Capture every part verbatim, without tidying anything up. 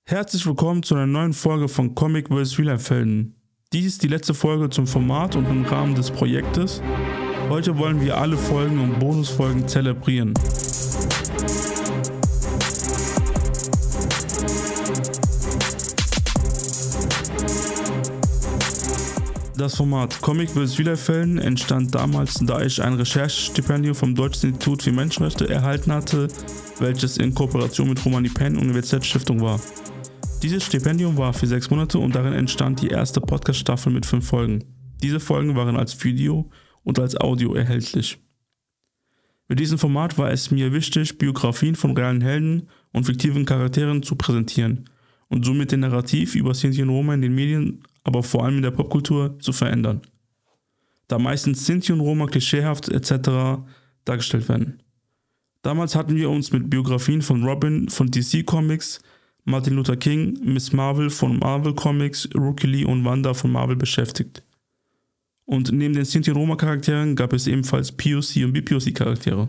Herzlich willkommen zu einer neuen Folge von Comic versus. Real Life Helden. Dies ist die letzte Folge zum Format und im Rahmen des Projektes. Heute wollen wir alle Folgen und Bonusfolgen zelebrieren. Das Format Comic versus. Real Life Helden entstand damals, da ich ein Recherchestipendium vom Deutschen Institut für Menschenrechte erhalten hatte, welches in Kooperation mit Romani Penn Universität Stiftung war. Dieses Stipendium war für sechs Monate und darin entstand die erste Podcast-Staffel mit fünf Folgen. Diese Folgen waren als Video und als Audio erhältlich. Mit diesem Format war es mir wichtig, Biografien von realen Helden und fiktiven Charakteren zu präsentieren und somit den Narrativ über Sinti und Roma in den Medien, aber vor allem in der Popkultur, zu verändern. Da meistens Sinti und Roma klischeehaft et cetera dargestellt werden. Damals hatten wir uns mit Biografien von Robin von D C Comics, Martin Luther King, Miss Marvel von Marvel Comics, Rookie Lee und Wanda von Marvel beschäftigt. Und neben den Sinti und Roma Charakteren gab es ebenfalls P O C und B P O C Charaktere.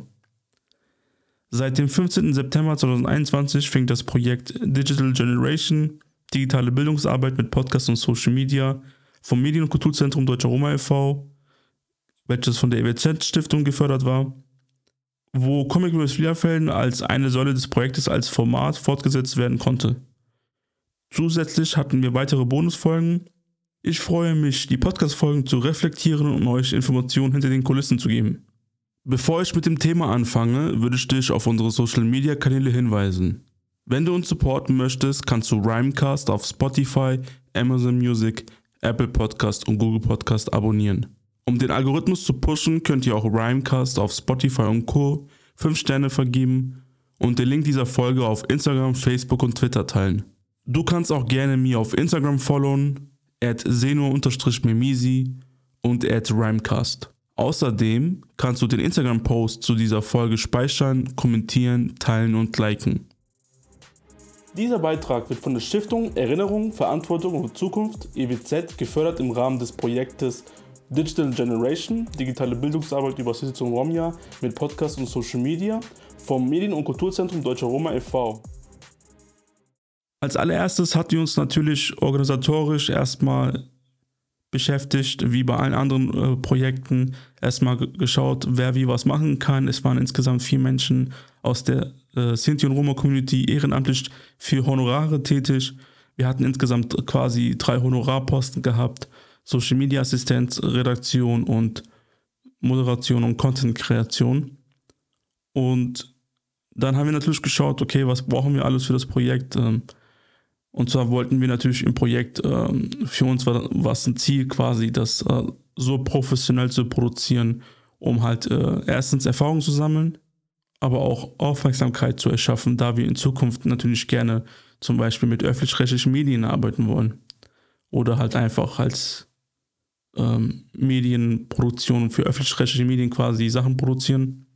Seit dem fünfzehnten September zweitausendeinundzwanzig fing das Projekt Digital Generation, digitale Bildungsarbeit mit Podcasts und Social Media, vom Medien- und Kulturzentrum Deutscher Roma e V, welches von der E W Z Stiftung gefördert war, wo Comic versus. Real Life Helden als eine Säule des Projektes als Format fortgesetzt werden konnte. Zusätzlich hatten wir weitere Bonusfolgen. Ich freue mich, die Podcast-Folgen zu reflektieren und euch Informationen hinter den Kulissen zu geben. Bevor ich mit dem Thema anfange, würde ich dich auf unsere Social-Media-Kanäle hinweisen. Wenn du uns supporten möchtest, kannst du Rhymecast auf Spotify, Amazon Music, Apple Podcast und Google Podcast abonnieren. Um den Algorithmus zu pushen, könnt ihr auch Rhymecast auf Spotify und Co. fünf Sterne vergeben und den Link dieser Folge auf Instagram, Facebook und Twitter teilen. Du kannst auch gerne mir auf Instagram followen, at seno-memisi und at Rhymecast. Außerdem kannst du den Instagram-Post zu dieser Folge speichern, kommentieren, teilen und liken. Dieser Beitrag wird von der Stiftung Erinnerung, Verantwortung und Zukunft E W Z gefördert im Rahmen des Projektes Digital Generation, digitale Bildungsarbeit über Sinti und Roma mit Podcasts und Social Media vom Medien- und Kulturzentrum Deutscher Roma e V. Als allererstes hatten wir uns natürlich organisatorisch erstmal beschäftigt, wie bei allen anderen äh, Projekten, erstmal g- geschaut, wer wie was machen kann. Es waren insgesamt vier Menschen aus der äh, Sinti und Roma Community ehrenamtlich für Honorare tätig. Wir hatten insgesamt quasi drei Honorarposten gehabt: Social Media Assistenz, Redaktion und Moderation und Content-Kreation. Und dann haben wir natürlich geschaut, okay, was brauchen wir alles für das Projekt? Und zwar wollten wir natürlich im Projekt, für uns war was ein Ziel quasi, das so professionell zu produzieren, um halt erstens Erfahrung zu sammeln, aber auch Aufmerksamkeit zu erschaffen, da wir in Zukunft natürlich gerne zum Beispiel mit öffentlich-rechtlichen Medien arbeiten wollen. Oder halt einfach als ähm, Medienproduktion für öffentlich-rechtliche Medien quasi Sachen produzieren.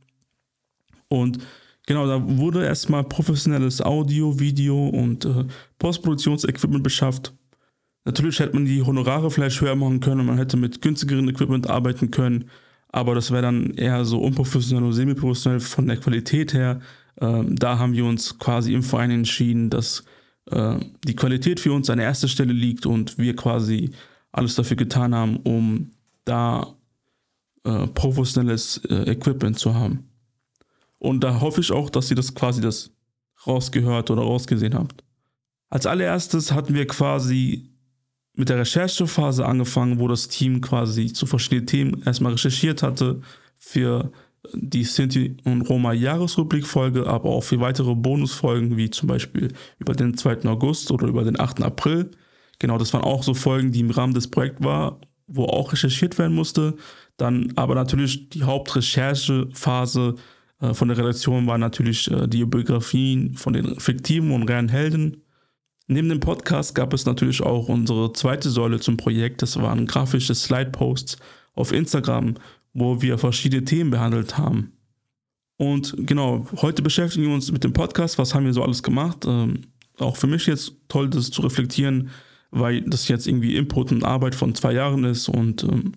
Und genau, da wurde erstmal professionelles Audio, Video und äh, Postproduktionsequipment beschafft. Natürlich hätte man die Honorare vielleicht höher machen können und man hätte mit günstigeren Equipment arbeiten können, aber das wäre dann eher so unprofessionell und semi-professionell von der Qualität her. Ähm, da haben wir uns quasi im Verein entschieden, dass äh, die Qualität für uns an erster Stelle liegt und wir quasi alles dafür getan haben, um da äh, professionelles äh, Equipment zu haben. Und da hoffe ich auch, dass ihr das quasi das rausgehört oder rausgesehen habt. Als allererstes hatten wir quasi mit der Recherchephase angefangen, wo das Team quasi zu verschiedenen Themen erstmal recherchiert hatte für die Sinti und Roma Jahresrückblickfolge, aber auch für weitere Bonusfolgen, wie zum Beispiel über den zweiten August oder über den achten April. Genau, das waren auch so Folgen, die im Rahmen des Projekts waren, wo auch recherchiert werden musste. Dann aber natürlich die Hauptrecherchephase äh, von der Redaktion war natürlich äh, die Biografien von den fiktiven und realen Helden. Neben dem Podcast gab es natürlich auch unsere zweite Säule zum Projekt. Das waren grafische Slide-Posts auf Instagram, wo wir verschiedene Themen behandelt haben. Und genau, heute beschäftigen wir uns mit dem Podcast. Was haben wir so alles gemacht? Ähm, auch für mich jetzt toll, das zu reflektieren, weil das jetzt irgendwie Input und Arbeit von zwei Jahren ist und ähm,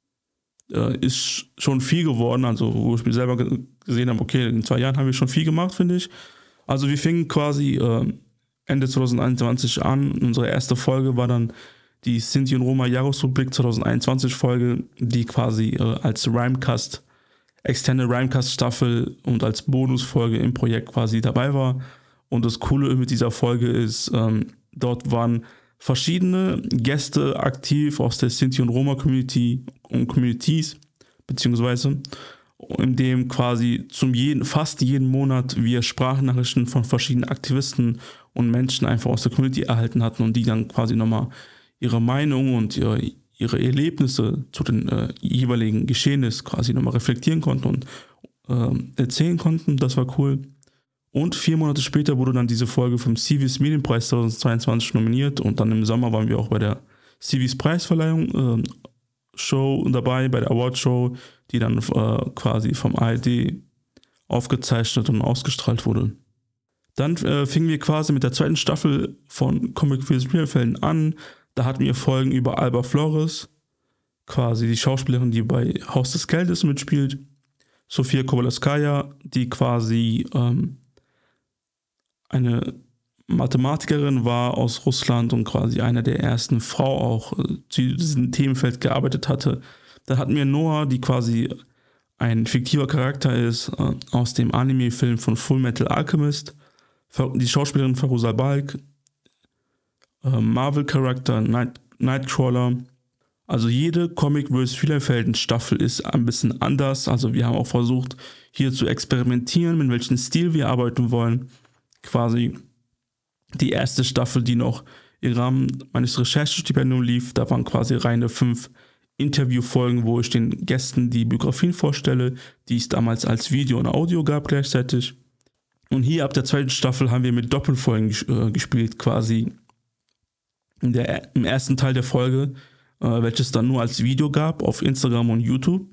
äh, ist schon viel geworden, also wo ich mir selber ge- gesehen habe, okay, in zwei Jahren haben wir schon viel gemacht, finde ich. Also wir fingen quasi äh, Ende zwanzig einundzwanzig an. Unsere erste Folge war dann die Sinti und Roma Jahresrubrik zwanzig einundzwanzig Folge, die quasi äh, als Rhymecast, externe Rhymecast-Staffel und als Bonusfolge im Projekt quasi dabei war. Und das Coole mit dieser Folge ist, ähm, dort waren verschiedene Gäste aktiv aus der Sinti und Roma Community und Communities, beziehungsweise in dem quasi zum jeden, fast jeden Monat wir Sprachnachrichten von verschiedenen Aktivisten und Menschen einfach aus der Community erhalten hatten und die dann quasi nochmal ihre Meinung und ihre, ihre Erlebnisse zu den äh, jeweiligen Geschehnissen quasi nochmal reflektieren konnten und äh, erzählen konnten. Das war cool. Und vier Monate später wurde dann diese Folge vom Civis Medienpreis zweitausendzweiundzwanzig nominiert und dann im Sommer waren wir auch bei der Civis Preisverleihung äh, Show dabei, bei der Award Show, die dann äh, quasi vom A R D aufgezeichnet und ausgestrahlt wurde. Dann äh, fingen wir quasi mit der zweiten Staffel von Comic Venezuela-Fällen an. Da hatten wir Folgen über Alba Flores, quasi die Schauspielerin, die bei Haus des Geldes mitspielt. Sofia Kowalewskaja, die quasi ähm, eine Mathematikerin war aus Russland und quasi eine der ersten Frau auch äh, zu diesem Themenfeld gearbeitet hatte. Dann hatten wir Noah, die quasi ein fiktiver Charakter ist äh, aus dem Anime-Film von Full Metal Alchemist. Die Schauspielerin Faruza Balk, äh, Marvel-Charakter Night, Nightcrawler. Also jede Comic versus. Vielerfelden-Staffel ist ein bisschen anders. Also wir haben auch versucht, hier zu experimentieren, mit welchem Stil wir arbeiten wollen. Quasi die erste Staffel, die noch im Rahmen meines Recherchestipendiums lief, da waren quasi reine fünf Interviewfolgen, wo ich den Gästen die Biografien vorstelle, die es damals als Video und Audio gab gleichzeitig. Und hier ab der zweiten Staffel haben wir mit Doppelfolgen ges- äh, gespielt, quasi in der, im ersten Teil der Folge, äh, welches dann nur als Video gab auf Instagram und YouTube,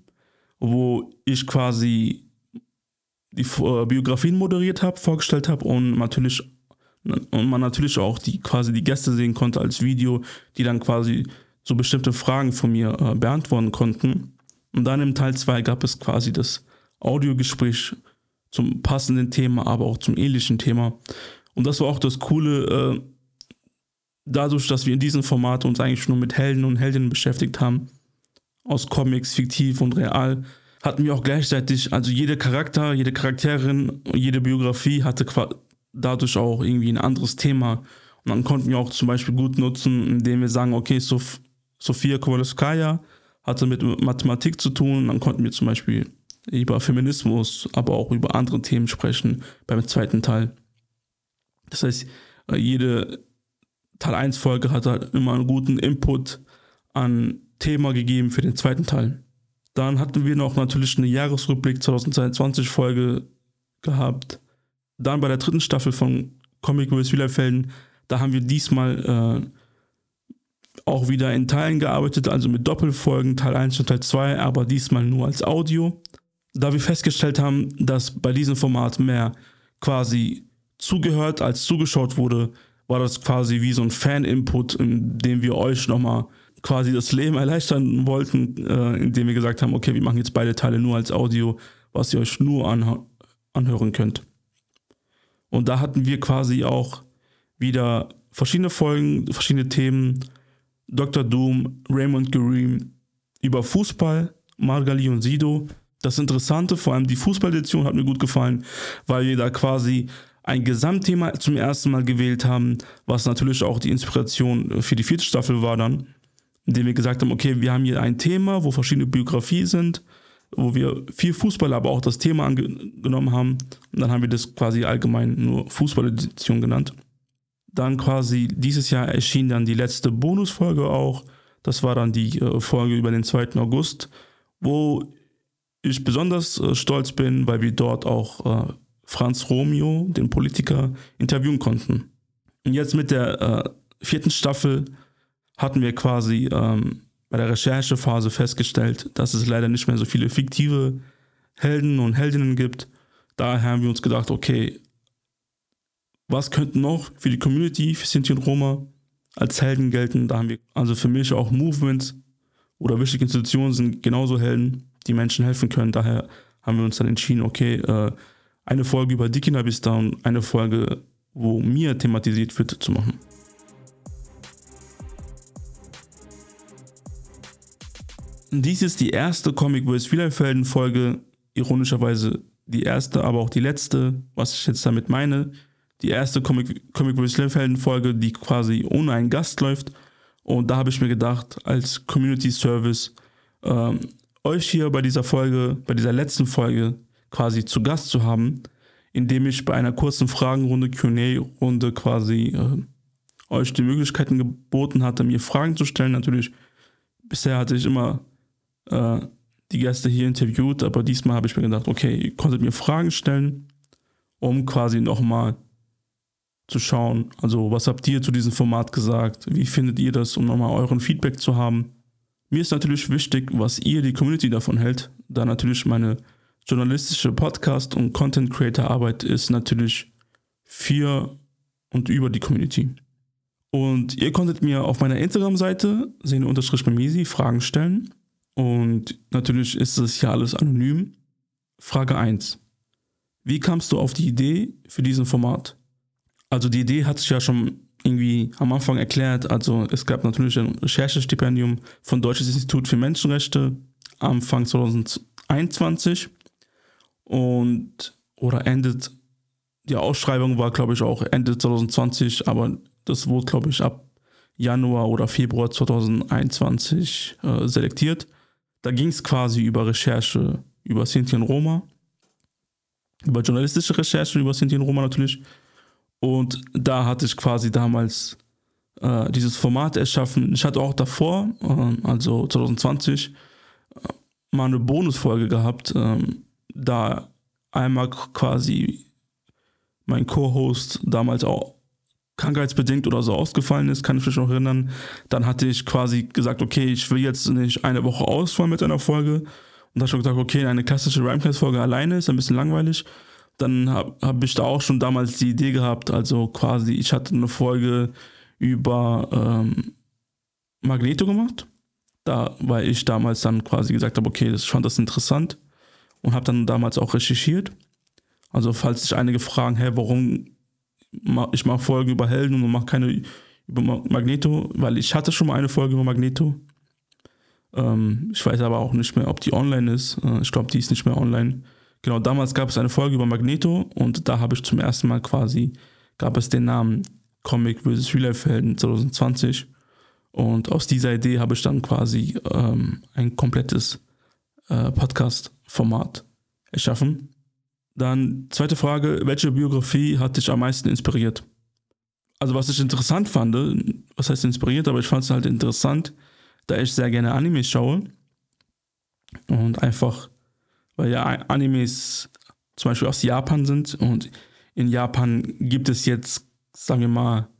wo ich quasi die äh, Biografien moderiert habe, vorgestellt habe und natürlich und man natürlich auch die quasi die Gäste sehen konnte als Video, die dann quasi so bestimmte Fragen von mir äh, beantworten konnten. Und dann im Teil zwei gab es quasi das Audiogespräch zum passenden Thema, aber auch zum ähnlichen Thema. Und das war auch das Coole, äh, dadurch, dass wir in diesem Format uns eigentlich nur mit Helden und Heldinnen beschäftigt haben, aus Comics, fiktiv und real, hatten wir auch gleichzeitig, also jeder Charakter, jede Charakterin, jede Biografie hatte quasi dadurch auch irgendwie ein anderes Thema. Und dann konnten wir auch zum Beispiel gut nutzen, indem wir sagen, okay, Sof- Sofia Kowalewskaja hatte mit Mathematik zu tun. Und dann konnten wir zum Beispiel über Feminismus, aber auch über andere Themen sprechen beim zweiten Teil. Das heißt, jede Teil eins Folge hat halt immer einen guten Input an Thema gegeben für den zweiten Teil. Dann hatten wir noch natürlich eine Jahresrückblick zweitausendzweiundzwanzig Folge gehabt. Dann bei der dritten Staffel von Comic versus. Vielerfelden, da haben wir diesmal äh, auch wieder in Teilen gearbeitet, also mit Doppelfolgen, Teil eins und Teil zwei, aber diesmal nur als Audio. Da wir festgestellt haben, dass bei diesem Format mehr quasi zugehört als zugeschaut wurde, war das quasi wie so ein Fan-Input, in dem wir euch nochmal quasi das Leben erleichtern wollten, äh, indem wir gesagt haben, okay, wir machen jetzt beide Teile nur als Audio, was ihr euch nur anh- anhören könnt. Und da hatten wir quasi auch wieder verschiedene Folgen, verschiedene Themen. Doktor Doom, Raymond Kareem über Fußball, Margali und Sido. Das Interessante, vor allem die Fußball-Edition hat mir gut gefallen, weil wir da quasi ein Gesamtthema zum ersten Mal gewählt haben, was natürlich auch die Inspiration für die vierte Staffel war dann, indem wir gesagt haben, okay, wir haben hier ein Thema, wo verschiedene Biografien sind, wo wir viel Fußball, aber auch das Thema angenommen haben. Und dann haben wir das quasi allgemein nur Fußball-Edition genannt. Dann quasi dieses Jahr erschien dann die letzte Bonusfolge auch. Das war dann die äh, Folge über den zweiten August, wo ich besonders äh, stolz bin, weil wir dort auch äh, Franz Romeo, den Politiker, interviewen konnten. Und jetzt mit der äh, vierten Staffel hatten wir quasi ähm, bei der Recherchephase festgestellt, dass es leider nicht mehr so viele fiktive Helden und Heldinnen gibt. Daher haben wir uns gedacht, okay, was könnten noch für die Community, für Sinti und Roma als Helden gelten? Da haben wir also für mich auch Movements oder wichtige Institutionen sind genauso Helden, die Menschen helfen können. Daher haben wir uns dann entschieden, okay, äh, eine Folge über Dikina Bistan, eine Folge wo mir thematisiert wird, zu machen. Dies ist die erste Comic vs. Real-Life-Helden Folge, ironischerweise die erste, aber auch die letzte, was ich jetzt damit meine. Die erste Comic, Comic vs. Real-Life-Helden Folge, die quasi ohne einen Gast läuft. Und da habe ich mir gedacht, als Community Service, ähm, euch hier bei dieser Folge, bei dieser letzten Folge quasi zu Gast zu haben, indem ich bei einer kurzen Fragenrunde, Q und A-Runde quasi äh, euch die Möglichkeiten geboten hatte, mir Fragen zu stellen. Natürlich, bisher hatte ich immer äh, die Gäste hier interviewt, aber diesmal habe ich mir gedacht, okay, ihr konntet mir Fragen stellen, um quasi nochmal zu schauen, also was habt ihr zu diesem Format gesagt, wie findet ihr das, um nochmal euren Feedback zu haben. Mir ist natürlich wichtig, was ihr, die Community, davon hält, da natürlich meine journalistische Podcast- und Content-Creator-Arbeit ist natürlich für und über die Community. Und ihr konntet mir auf meiner Instagram-Seite, sene-memesi, Fragen stellen. Und natürlich ist das hier alles anonym. Frage eins. Wie kamst du auf die Idee für diesen Format? Also die Idee hat sich ja schon irgendwie am Anfang erklärt. Also es gab natürlich ein Recherchestipendium von Deutsches Institut für Menschenrechte Anfang zwanzig einundzwanzig. Und, oder endet, die Ausschreibung war, glaube ich, auch Ende zwanzig zwanzig, aber das wurde, glaube ich, ab Januar oder Februar zwanzig einundzwanzig äh, selektiert. Da ging es quasi über Recherche über Sinti und Roma, über journalistische Recherche über Sinti und Roma natürlich. Und da hatte ich quasi damals äh, dieses Format erschaffen. Ich hatte auch davor, äh, also zwanzig zwanzig, äh, mal eine Bonusfolge gehabt, äh, da einmal quasi mein Co-Host damals auch krankheitsbedingt oder so ausgefallen ist, kann ich mich noch erinnern. Dann hatte ich quasi gesagt, okay, ich will jetzt nicht eine Woche ausfallen mit einer Folge. Und da habe ich schon gesagt, okay, eine klassische Rhymecast-Folge alleine ist ein bisschen langweilig. Dann habe hab ich da auch schon damals die Idee gehabt, also quasi, ich hatte eine Folge über ähm, Magneto gemacht, da, weil ich damals dann quasi gesagt habe, okay, ich fand das interessant und habe dann damals auch recherchiert. Also falls sich einige fragen, hä, warum ich mache Folgen über Helden und mache keine über Magneto, weil ich hatte schon mal eine Folge über Magneto. Ähm, ich weiß aber auch nicht mehr, ob die online ist. Äh, ich glaube, die ist nicht mehr online. Genau, damals gab es eine Folge über Magneto und da habe ich zum ersten Mal quasi, gab es den Namen Comic versus. Real-Life-Helden zwanzig zwanzig und aus dieser Idee habe ich dann quasi ähm, ein komplettes äh, Podcast-Format erschaffen. Dann zweite Frage, welche Biografie hat dich am meisten inspiriert? Also was ich interessant fand, was heißt inspiriert, aber ich fand es halt interessant, da ich sehr gerne Anime schaue und einfach, weil ja Animes zum Beispiel aus Japan sind und in Japan gibt es jetzt, sagen wir mal,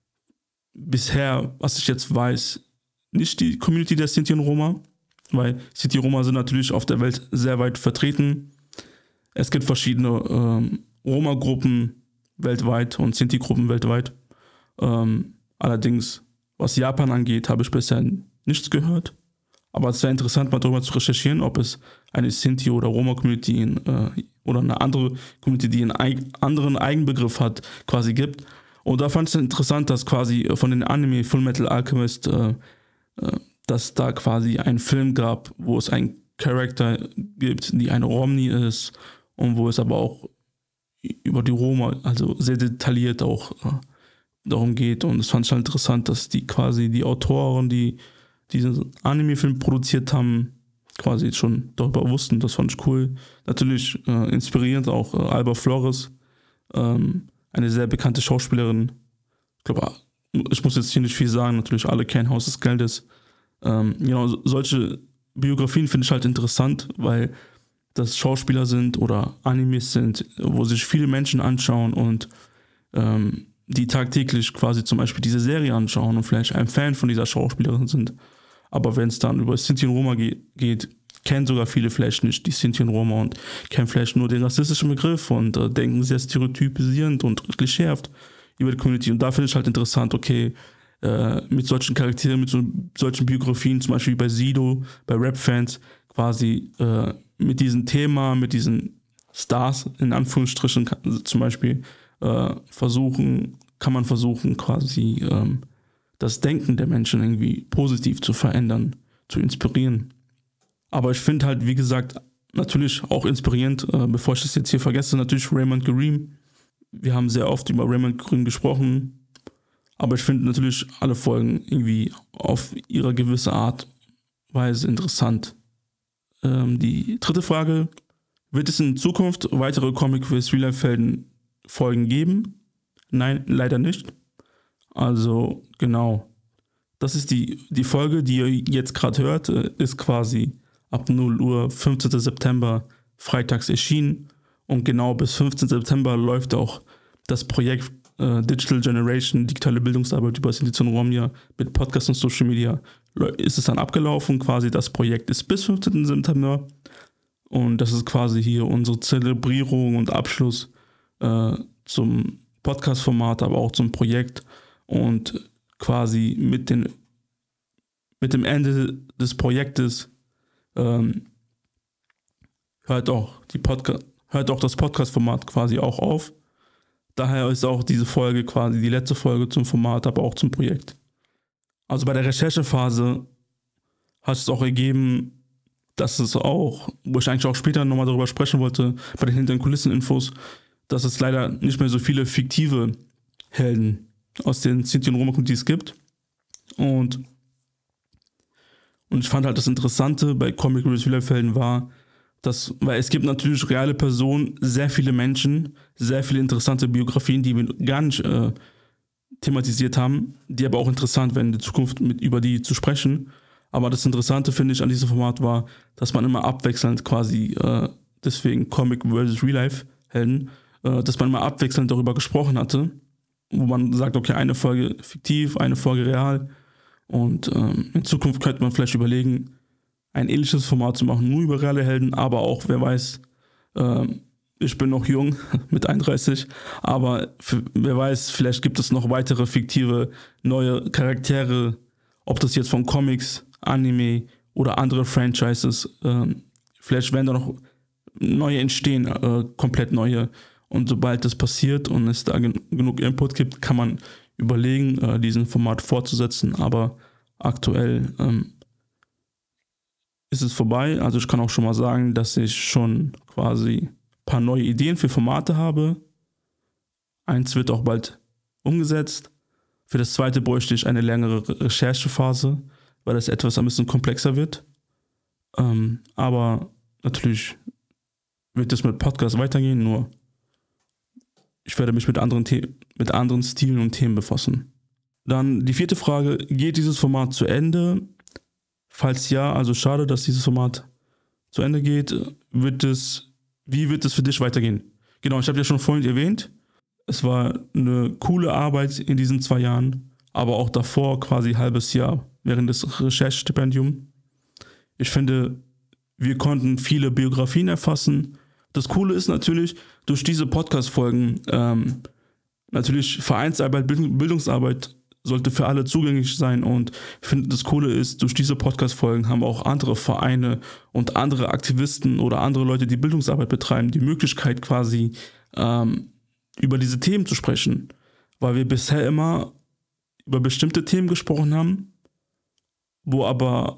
bisher, was ich jetzt weiß, nicht die Community der Sinti und Roma, weil Sinti und Roma sind natürlich auf der Welt sehr weit vertreten. Es gibt verschiedene ähm, Roma-Gruppen weltweit und Sinti-Gruppen weltweit. Ähm, allerdings, was Japan angeht, habe ich bisher nichts gehört. Aber es wäre interessant, mal darüber zu recherchieren, ob es eine Sinti- oder Roma-Community in, äh, oder eine andere Community, die einen eig- anderen Eigenbegriff hat, quasi gibt. Und da fand ich es interessant, dass quasi von den Anime Full Metal Alchemist, äh, äh, dass da quasi einen Film gab, wo es einen Charakter gibt, die eine Romni ist und wo es aber auch über die Roma, also sehr detailliert auch äh, darum geht. Und das fand ich halt interessant, dass die quasi die Autoren, die diesen Anime-Film produziert haben, quasi schon darüber wussten. Das fand ich cool. Natürlich äh, inspirierend auch äh, Alba Flores, ähm, eine sehr bekannte Schauspielerin. Ich glaube, ich muss jetzt hier nicht viel sagen, natürlich alle kennen Haus des Geldes. Ähm, genau, so, solche Biografien finde ich halt interessant, weil das Schauspieler sind oder Animes sind, wo sich viele Menschen anschauen und ähm, die tagtäglich quasi zum Beispiel diese Serie anschauen und vielleicht ein Fan von dieser Schauspielerin sind. Aber wenn es dann über Sinti und Roma ge- geht, kennen sogar viele vielleicht nicht die Sinti und Roma und kennen vielleicht nur den rassistischen Begriff und äh, denken sehr stereotypisierend und klischeehaft über die Community. Und da finde ich halt interessant, okay, äh, mit solchen Charakteren, mit so, solchen Biografien, zum Beispiel bei Sido, bei Rap-Fans, quasi äh, mit diesem Thema, mit diesen Stars, in Anführungsstrichen, zum Beispiel, äh, versuchen, kann man versuchen, quasi ähm, das Denken der Menschen irgendwie positiv zu verändern, zu inspirieren. Aber ich finde halt, wie gesagt, natürlich auch inspirierend, äh, bevor ich das jetzt hier vergesse, natürlich Raymond Kareem. Wir haben sehr oft über Raymond Kareem gesprochen, aber ich finde natürlich alle Folgen irgendwie auf ihre gewisse Art und Weise interessant. Ähm, die dritte Frage: Wird es in Zukunft weitere Comic-Quiz Real-Life-Helden Folgen geben? Nein, leider nicht. Also genau, das ist die, die Folge, die ihr jetzt gerade hört, ist quasi ab null Uhr, fünfzehnten September, freitags erschienen. Und genau bis fünfzehnten September läuft auch das Projekt äh, Digital Generation, digitale Bildungsarbeit über das Institut Romja mit Podcast und Social Media. Ist es dann abgelaufen, quasi das Projekt ist bis fünfzehnten September. Und das ist quasi hier unsere Zelebrierung und Abschluss äh, zum Podcast-Format, aber auch zum Projekt. Und quasi mit, den, mit dem Ende des Projektes ähm, hört, auch die Podca- hört auch das Podcast-Format quasi auch auf. Daher ist auch diese Folge quasi die letzte Folge zum Format, aber auch zum Projekt. Also bei der Recherchephase hat es auch ergeben, dass es auch, wo ich eigentlich auch später nochmal darüber sprechen wollte, bei den Hinter den Kulissen-Infos, dass es leider nicht mehr so viele fiktive Helden aus den Sinti- und Roma-Communities gibt. Und, und ich fand halt das Interessante bei Comic Real Life Helden war, dass, weil es gibt natürlich reale Personen, sehr viele Menschen, sehr viele interessante Biografien, die wir gar nicht äh, thematisiert haben, die aber auch interessant wären, in der Zukunft mit, über die zu sprechen. Aber das Interessante, finde ich, an diesem Format war, dass man immer abwechselnd quasi, äh, deswegen Comic versus Real Life Helden, äh, dass man immer abwechselnd darüber gesprochen hatte, wo man sagt, okay, eine Folge fiktiv, eine Folge real. Und ähm, in Zukunft könnte man vielleicht überlegen, ein ähnliches Format zu machen, nur über reale Helden, aber auch, wer weiß, äh, ich bin noch jung, mit einunddreißig, aber für, wer weiß, vielleicht gibt es noch weitere fiktive, neue Charaktere, ob das jetzt von Comics, Anime oder andere Franchises, äh, vielleicht werden da noch neue entstehen, äh, komplett neue. Und sobald das passiert und es da gen- genug Input gibt, kann man überlegen, äh, diesen Format fortzusetzen, aber aktuell ähm, ist es vorbei. Also ich kann auch schon mal sagen, dass ich schon quasi ein paar neue Ideen für Formate habe. Eins wird auch bald umgesetzt. Für das zweite bräuchte ich eine längere Recherchephase, weil das etwas ein bisschen komplexer wird. Ähm, aber natürlich wird es mit Podcast weitergehen, nur ich werde mich mit anderen, The- mit anderen Stilen und Themen befassen. Dann die vierte Frage: Geht dieses Format zu Ende? Falls ja, also schade, dass dieses Format zu Ende geht. Wird es, wie wird es für dich weitergehen? Genau, ich habe ja schon vorhin erwähnt, es war eine coole Arbeit in diesen zwei Jahren, aber auch davor quasi ein halbes Jahr während des Recherchestipendiums. Ich finde, wir konnten viele Biografien erfassen. Das Coole ist natürlich, durch diese Podcast-Folgen, ähm, natürlich Vereinsarbeit, Bild- Bildungsarbeit sollte für alle zugänglich sein, und ich finde, das Coole ist, durch diese Podcast-Folgen haben auch andere Vereine und andere Aktivisten oder andere Leute, die Bildungsarbeit betreiben, die Möglichkeit quasi ähm, über diese Themen zu sprechen, weil wir bisher immer über bestimmte Themen gesprochen haben, wo aber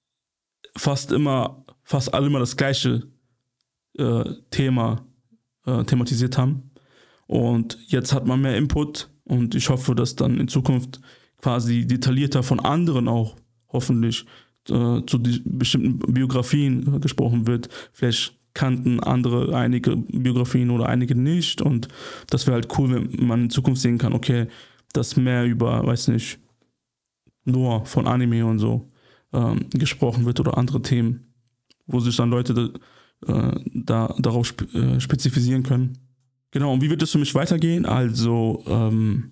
fast immer, fast alle immer das gleiche äh, Thema äh, thematisiert haben. Und jetzt hat man mehr Input, und ich hoffe, dass dann in Zukunft quasi detaillierter von anderen auch hoffentlich äh, zu die bestimmten Biografien äh, gesprochen wird. Vielleicht kannten andere einige Biografien oder einige nicht, und das wäre halt cool, wenn man in Zukunft sehen kann, okay, dass mehr über, weiß nicht, Noah von Anime und so ähm, gesprochen wird oder andere Themen, wo sich dann Leute da, äh, da darauf spe- äh, spezifizieren können. Genau, und wie wird es für mich weitergehen? Also, ähm,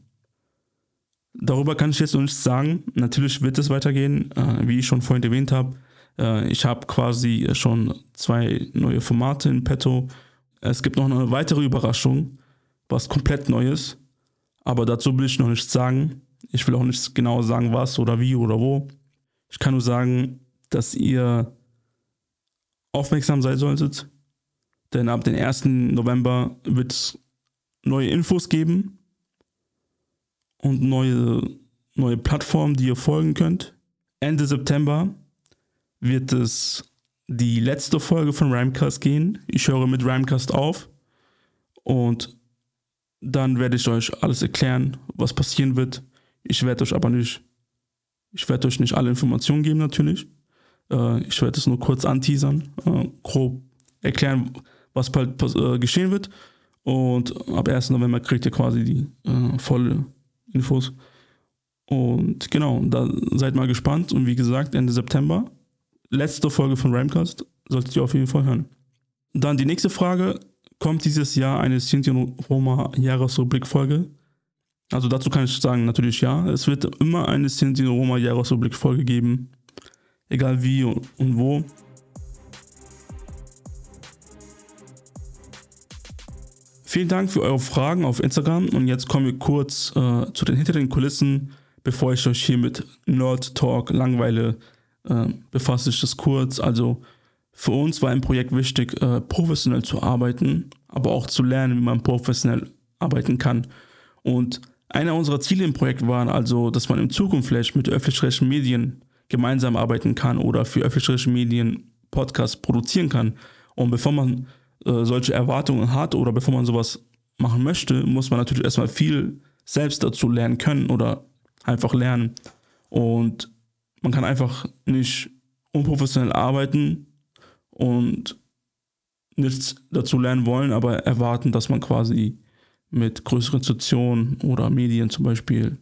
darüber kann ich jetzt noch nichts sagen. Natürlich wird es weitergehen, äh, wie ich schon vorhin erwähnt habe. Äh, ich habe quasi schon zwei neue Formate in petto. Es gibt noch eine weitere Überraschung, was komplett Neues. Aber dazu will ich noch nichts sagen. Ich will auch nicht genau sagen, was oder wie oder wo. Ich kann nur sagen, dass ihr aufmerksam sein solltet. Denn ab dem ersten November wird es neue Infos geben und neue, neue Plattformen, die ihr folgen könnt. Ende September wird es die letzte Folge von Rhymecast gehen. Ich höre mit Rhymecast auf und dann werde ich euch alles erklären, was passieren wird. Ich werde euch aber nicht, ich werde euch nicht alle Informationen geben natürlich. Äh, ich werde es nur kurz anteasern, äh, grob erklären, was bald äh, geschehen wird. Und ab ersten November kriegt ihr quasi die äh, volle Infos. Und genau, da seid mal gespannt. Und wie gesagt, Ende September, letzte Folge von Rhymecast, solltet ihr auf jeden Fall hören. Dann die nächste Frage: Kommt dieses Jahr eine Sinti und Roma Jahresrubrik-Folge? Also dazu kann ich sagen, natürlich ja. Es wird immer eine Sinti und Roma Jahresrubrik-Folge geben. Egal wie und wo. Vielen Dank für eure Fragen auf Instagram. Und jetzt kommen wir kurz äh, zu den hinter den Kulissen. Bevor ich euch hier mit Nerd Talk langweile, äh, befasse ich das kurz. Also für uns war im Projekt wichtig, äh, professionell zu arbeiten, aber auch zu lernen, wie man professionell arbeiten kann. Und einer unserer Ziele im Projekt war also, dass man in Zukunft vielleicht mit öffentlich-rechtlichen Medien gemeinsam arbeiten kann oder für öffentlich-rechtliche Medien Podcasts produzieren kann. Und bevor man äh, solche Erwartungen hat oder bevor man sowas machen möchte, muss man natürlich erstmal viel selbst dazu lernen können oder einfach lernen. Und man kann einfach nicht unprofessionell arbeiten und nichts dazu lernen wollen, aber erwarten, dass man quasi mit größeren Institutionen oder Medien zum Beispiel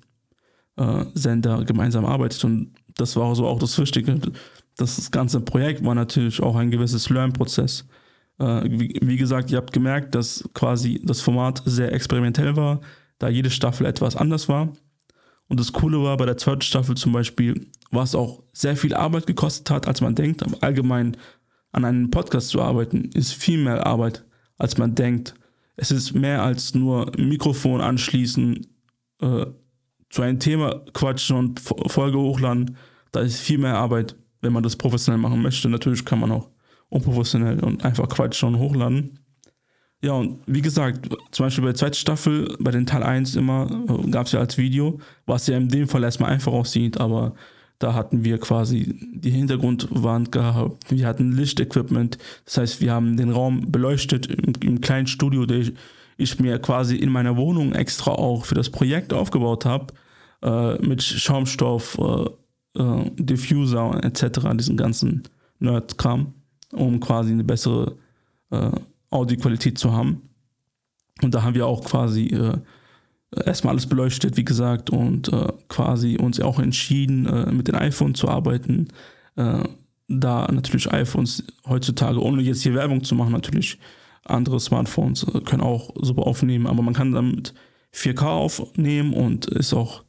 äh, Sender gemeinsam arbeitet. Und das war so auch das Wichtige. Das ganze Projekt war natürlich auch ein gewisses Lernprozess. Äh, wie, wie gesagt, ihr habt gemerkt, dass quasi das Format sehr experimentell war, da jede Staffel etwas anders war. Und das Coole war, bei der zweiten Staffel zum Beispiel, was auch sehr viel Arbeit gekostet hat, als man denkt. Aber allgemein an einem Podcast zu arbeiten, ist viel mehr Arbeit, als man denkt. Es ist mehr als nur Mikrofon anschließen, äh, zu einem Thema quatschen und Folge hochladen. Da ist viel mehr Arbeit, wenn man das professionell machen möchte. Natürlich kann man auch unprofessionell und einfach quatschen und hochladen. Ja, und wie gesagt, zum Beispiel bei der zweiten Staffel, bei den Teil eins immer, äh, gab es ja als Video, was ja in dem Fall erstmal einfach aussieht, aber da hatten wir quasi die Hintergrundwand gehabt, wir hatten Lichtequipment, das heißt, wir haben den Raum beleuchtet im, im kleinen Studio, das ich, ich mir quasi in meiner Wohnung extra auch für das Projekt aufgebaut habe, äh, mit Schaumstoff, äh, äh, Diffuser et cetera, diesen ganzen Nerd-Kram, um quasi eine bessere äh, Audioqualität zu haben. Und da haben wir auch quasi äh, erstmal alles beleuchtet, wie gesagt, und äh, quasi uns auch entschieden, äh, mit den iPhones zu arbeiten. Äh, da natürlich iPhones heutzutage, ohne jetzt hier Werbung zu machen, natürlich andere Smartphones äh, können auch super aufnehmen, aber man kann damit vier K aufnehmen und ist auch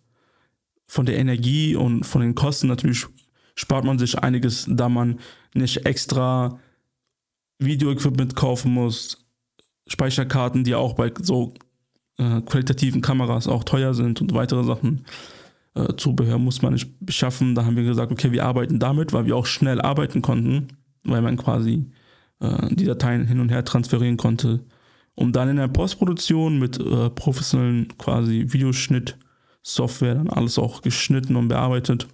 von der Energie und von den Kosten natürlich spart man sich einiges, da man nicht extra Video-Equipment kaufen muss, Speicherkarten, die auch bei so äh, qualitativen Kameras auch teuer sind und weitere Sachen, äh, Zubehör muss man nicht beschaffen. Da haben wir gesagt, okay, wir arbeiten damit, weil wir auch schnell arbeiten konnten, weil man quasi äh, die Dateien hin und her transferieren konnte. Und dann in der Postproduktion mit äh, professionellen quasi Videoschnitt-Software dann alles auch geschnitten und bearbeitet.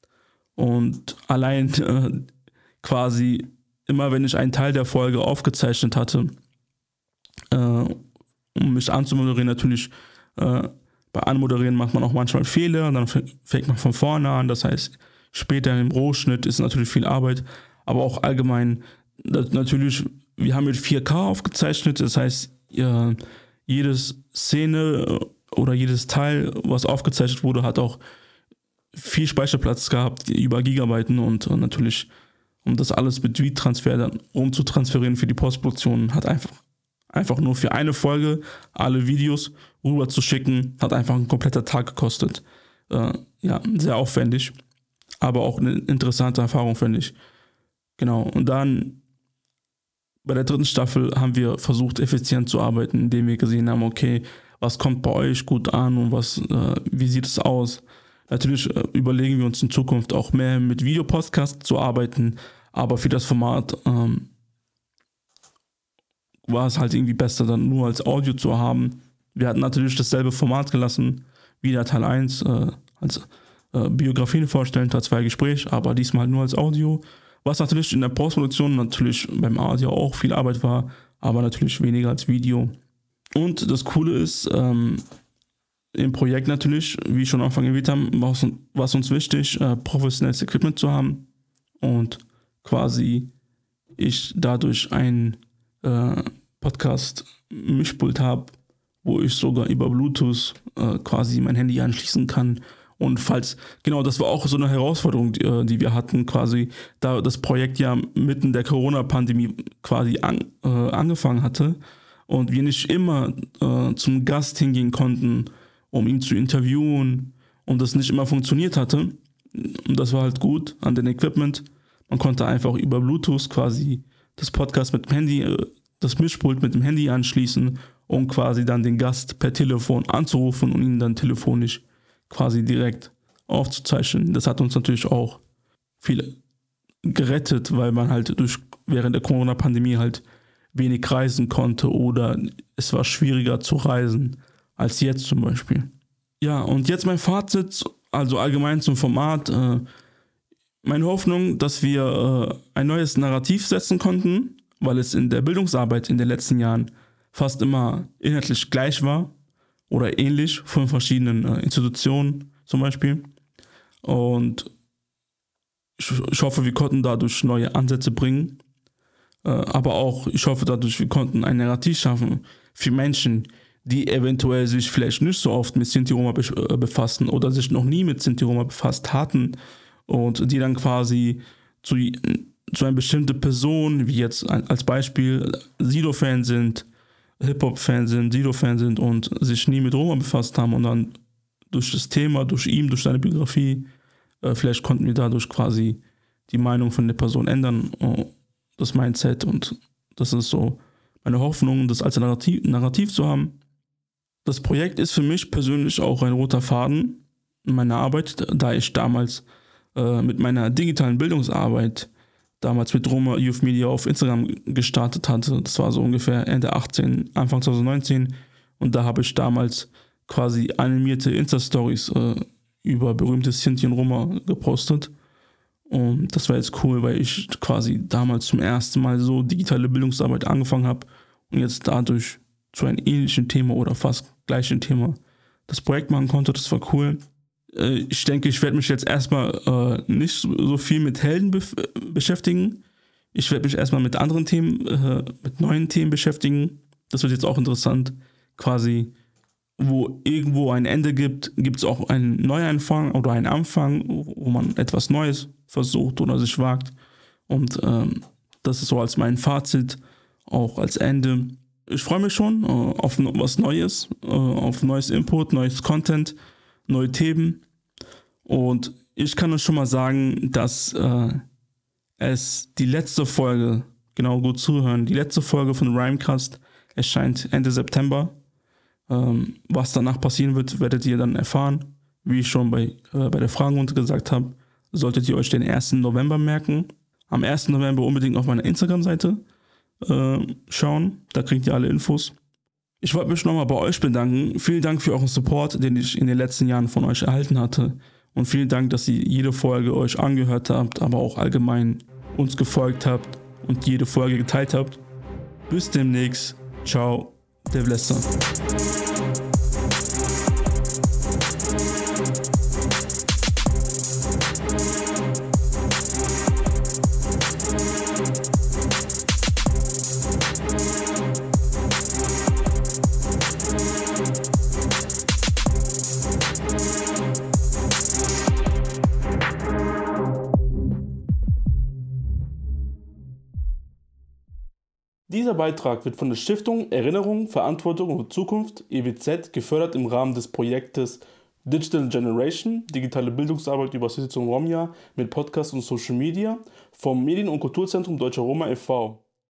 Und allein äh, quasi immer, wenn ich einen Teil der Folge aufgezeichnet hatte, äh, um mich anzumoderieren, natürlich äh, bei Anmoderieren macht man auch manchmal Fehler, dann fängt man von vorne an, das heißt, später im Rohschnitt ist natürlich viel Arbeit, aber auch allgemein, das, natürlich, wir haben mit vier K aufgezeichnet, das heißt, äh, jede Szene oder jedes Teil, was aufgezeichnet wurde, hat auch viel Speicherplatz gehabt, über Gigabyten und äh, natürlich, um das alles mit Tweet-Transfer dann umzutransferieren für die Postproduktion, hat einfach einfach nur für eine Folge alle Videos rüber zu schicken, hat einfach ein kompletter Tag gekostet. Äh, ja, sehr aufwendig, aber auch eine interessante Erfahrung, finde ich. Genau, und dann bei der dritten Staffel haben wir versucht, effizient zu arbeiten, indem wir gesehen haben, okay, was kommt bei euch gut an und was, äh, wie sieht es aus? Natürlich äh, überlegen wir uns in Zukunft auch mehr mit Videopodcasts zu arbeiten, aber für das Format ähm, war es halt irgendwie besser, dann nur als Audio zu haben, Wir hatten natürlich dasselbe Format gelassen wie der Teil eins, äh, als äh, Biografien vorstellen, Teil zwei Gespräch, aber diesmal nur als Audio, was natürlich in der Postproduktion natürlich beim Audio auch viel Arbeit war, aber natürlich weniger als Video. Und das Coole ist, ähm, im Projekt natürlich, wie schon am Anfang erwähnt haben, war es, war es uns wichtig, äh, professionelles Equipment zu haben und quasi ich dadurch ein äh, Podcast-Mischpult habe, wo ich sogar über Bluetooth äh, quasi mein Handy anschließen kann. Und falls, genau, das war auch so eine Herausforderung, die, die wir hatten, quasi, da das Projekt ja mitten der Corona-Pandemie quasi an, äh, angefangen hatte und wir nicht immer äh, zum Gast hingehen konnten, um ihn zu interviewen und das nicht immer funktioniert hatte. Und das war halt gut an dem Equipment. Man konnte einfach über Bluetooth quasi das Podcast mit dem Handy, äh, das Mischpult mit dem Handy anschließen, um quasi dann den Gast per Telefon anzurufen und ihn dann telefonisch quasi direkt aufzuzeichnen. Das hat uns natürlich auch viel gerettet, weil man halt durch während der Corona-Pandemie halt wenig reisen konnte oder es war schwieriger zu reisen als jetzt zum Beispiel. Ja, und jetzt mein Fazit, also allgemein zum Format. Äh, meine Hoffnung, dass wir äh, ein neues Narrativ setzen konnten, weil es in der Bildungsarbeit in den letzten Jahren fast immer inhaltlich gleich war oder ähnlich von verschiedenen äh, Institutionen zum Beispiel. Und ich, ich hoffe, wir konnten dadurch neue Ansätze bringen. Äh, aber auch, ich hoffe dadurch, wir konnten ein Narrativ schaffen für Menschen, die eventuell sich vielleicht nicht so oft mit Sinti-Roma be- befassen oder sich noch nie mit Sinti-Roma befasst hatten und die dann quasi zu, zu einer bestimmten Person, wie jetzt als Beispiel Sido-Fan sind, Hip-Hop-Fan sind, Sido-Fan sind und sich nie mit Roma befasst haben und dann durch das Thema, durch ihn, durch seine Biografie, äh, vielleicht konnten wir dadurch quasi die Meinung von der Person ändern, äh, das Mindset, und das ist so meine Hoffnung, das als Narrativ, Narrativ zu haben. Das Projekt ist für mich persönlich auch ein roter Faden in meiner Arbeit, da ich damals äh, mit meiner digitalen Bildungsarbeit damals mit Roma Youth Media auf Instagram gestartet hatte. Das war so ungefähr Ende achtzehn, Anfang zwanzig neunzehn. Und da habe ich damals quasi animierte Insta-Stories äh, über berühmte Sinti und Roma gepostet. Und das war jetzt cool, weil ich quasi damals zum ersten Mal so digitale Bildungsarbeit angefangen habe und jetzt dadurch zu einem ähnlichen Thema oder fast gleichen Thema das Projekt machen konnte. Das war cool. Ich denke, ich werde mich jetzt erstmal äh, nicht so viel mit Helden bef- beschäftigen. Ich werde mich erstmal mit anderen Themen, äh, mit neuen Themen beschäftigen. Das wird jetzt auch interessant. Quasi, wo irgendwo ein Ende gibt, gibt es auch einen Neuanfang oder einen Anfang, wo man etwas Neues versucht oder sich wagt. Und ähm, das ist so als mein Fazit, auch als Ende. Ich freue mich schon äh, auf was Neues, äh, auf neues Input, neues Content, neue Themen. Und ich kann euch schon mal sagen, dass äh, es die letzte Folge, genau gut zuhören, die letzte Folge von Rhymecast erscheint Ende September. Ähm, was danach passieren wird, werdet ihr dann erfahren. Wie ich schon bei, äh, bei der Fragenrunde gesagt habe, solltet ihr euch den ersten November merken. Am ersten November unbedingt auf meiner Instagram-Seite äh, schauen, da kriegt ihr alle Infos. Ich wollte mich nochmal bei euch bedanken. Vielen Dank für euren Support, den ich in den letzten Jahren von euch erhalten hatte. Und vielen Dank, dass ihr jede Folge euch angehört habt, aber auch allgemein uns gefolgt habt und jede Folge geteilt habt. Bis demnächst. Ciao, der Lester. Dieser Beitrag wird von der Stiftung Erinnerung, Verantwortung und Zukunft E W Z gefördert im Rahmen des Projektes Digital Generation, digitale Bildungsarbeit über Sinti und Roma mit Podcast und Social Media vom Medien- und Kulturzentrum Deutscher Roma e V